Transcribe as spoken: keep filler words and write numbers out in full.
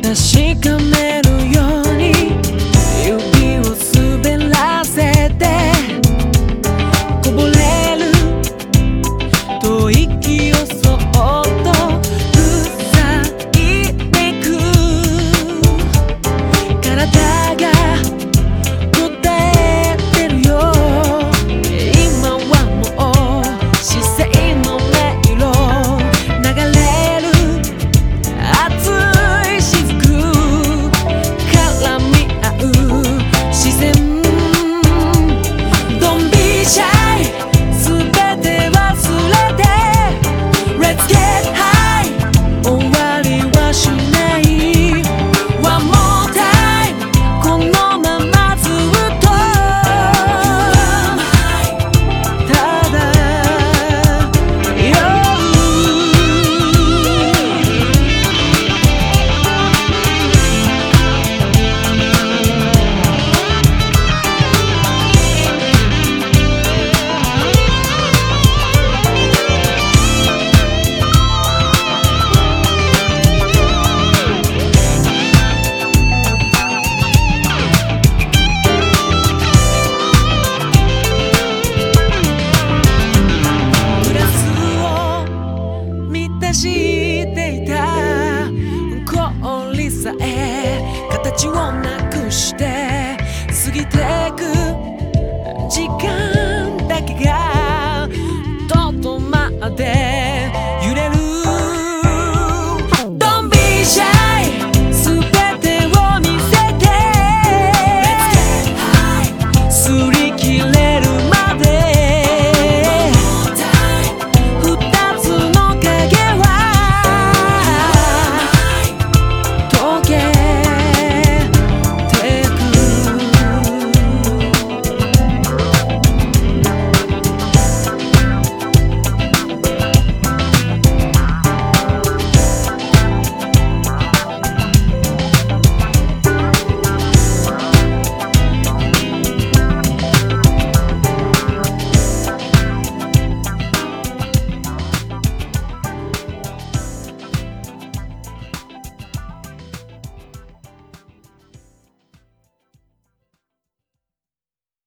確かめるように指を滑らせてこぼれる吐息をそっと塞いでく体が答えてるよ今はもう視線の迷路流れる熱い雫絡み合う自然 Don't be shy 全て忘れて Let's get high 終わりはしない One more time このままずっとただよグラスを満たしていた氷さえ形をなくして過ぎてく時間